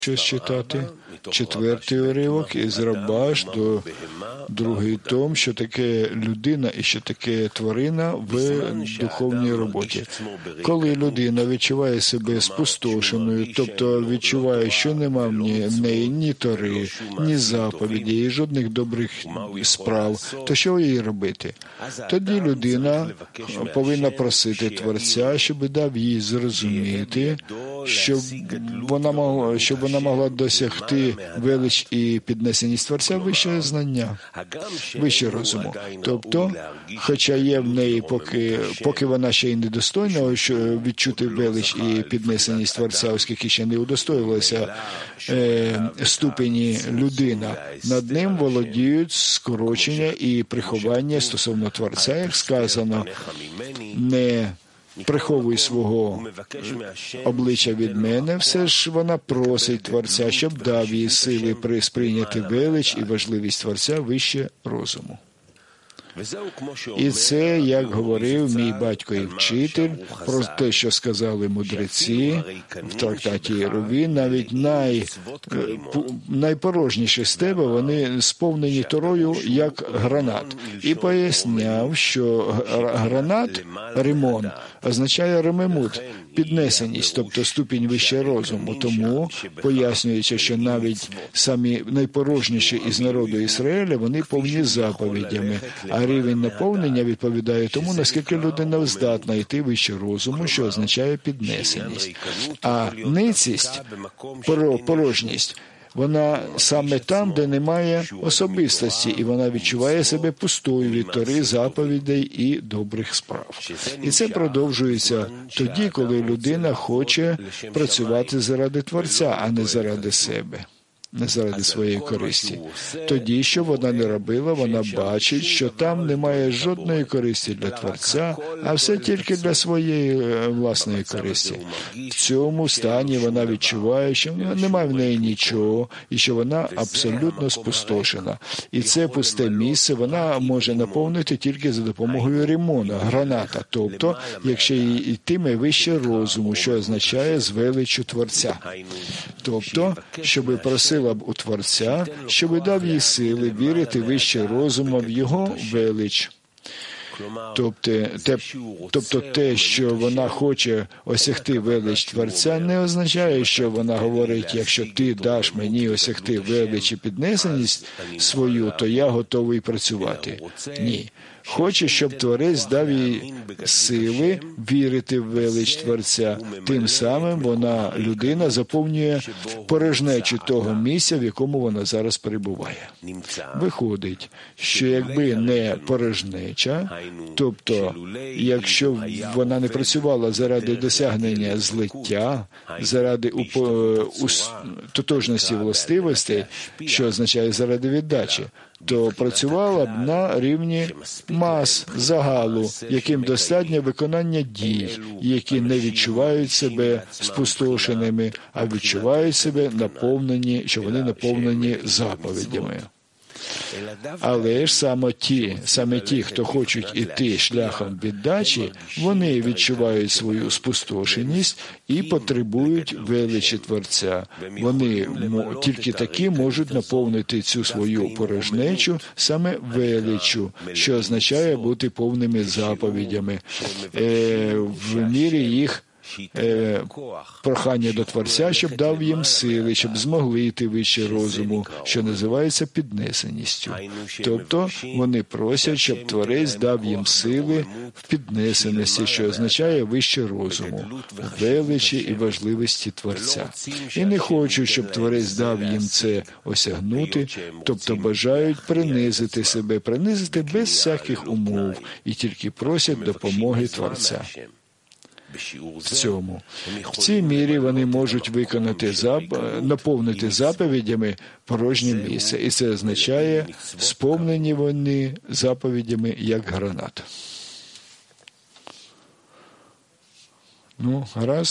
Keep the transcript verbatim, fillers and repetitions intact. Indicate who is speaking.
Speaker 1: щось читати. Четвертий уривок із Раба до другий том, що таке людина і що таке тварина в духовній роботі. Коли людина відчуває себе спустошеною, тобто відчуває, що нема в неї ні тори, ні заповіді, і жодних добрих справ, то що їй робити? Тоді людина повинна просити Творця, щоб дав їй зрозуміти, щоб вона могла, щоб вона могла досягти велич і піднесеність Творця вище знання, вище розуму. Тобто, хоча є в неї, поки, поки вона ще й недостойна, що відчути велич і піднесеність Творця, оскільки ще не удостоїлася е, ступені людина, над ним володіють скорочення і приховання стосовно Творця, як сказано, не приховуй свого обличчя від мене, все ж вона просить Творця, щоб дав їй сили сприйняти велич і важливість Творця вище розуму. І це, як говорив мій батько і вчитель, про те, що сказали мудреці в трактаті Єрові, навіть най, найпорожніші з тебе, вони сповнені Торою, як гранат. І поясняв, що гранат, римон, означає ремемут, піднесеність, тобто ступінь вище розуму. Тому пояснюється, що навіть самі найпорожніші із народу Ізраїля, вони повні заповідями, а рівень наповнення відповідає тому, наскільки людина здатна йти вище розуму, що означає піднесеність. А ницість, порожність, вона саме там, де немає особистості, і вона відчуває себе пустою від Тори, заповідей і добрих справ. І це продовжується тоді, коли людина хоче працювати заради Творця, а не заради себе, не заради своєї користі. Тоді, що вона не робила, вона бачить, що там немає жодної користі для Творця, а все тільки для своєї власної користі. В цьому стані вона відчуває, що немає в неї нічого, і що вона абсолютно спустошена. І це пусте місце вона може наповнити тільки за допомогою римона, граната, тобто, якщо їй йтиме вище розуму, що означає з величчю Творця. Тобто, щоби просила б у Творця, щоби дав їй сили вірити вище розуму в його велич. Тобто те, тобто те, що вона хоче осягти велич Творця, не означає, що вона говорить, якщо ти даш мені осягти велич і піднесеність свою, то я готовий працювати. Ні. Хоче, щоб Творець дав їй сили вірити в велич Творця. Тим самим вона, людина, заповнює порожнечу того місця, в якому вона зараз перебуває. Виходить, що якби не порожнеча, тобто, якщо вона не працювала заради досягнення злиття, заради упо... тотожності властивостей, що означає заради віддачі, то працювала б на рівні мас, загалу, яким достатньо виконання дій, які не відчувають себе спустошеними, а відчувають себе наповнені, що вони наповнені заповідями. Але ж саме ті, саме ті, хто хочуть іти шляхом віддачі, вони відчувають свою спустошеність і потребують величі Творця. Вони тільки такі можуть наповнити цю свою порожнечу саме величчю, що означає бути повними заповідями, е, в мірі їх Е, прохання до Творця, щоб дав їм сили, щоб змогли йти вище розуму, що називається піднесеністю. Тобто вони просять, щоб Творець дав їм сили в піднесеності, що означає вище розуму, величі і важливості Творця. І не хочуть, щоб Творець дав їм це осягнути, тобто бажають принизити себе, принизити без всяких умов, і тільки просять допомоги Творця. В цьому. В цій мірі вони можуть виконати, зап... наповнити заповідями порожнє місце. І це означає, сповнені вони заповідями, як гранат. Ну, гаразд.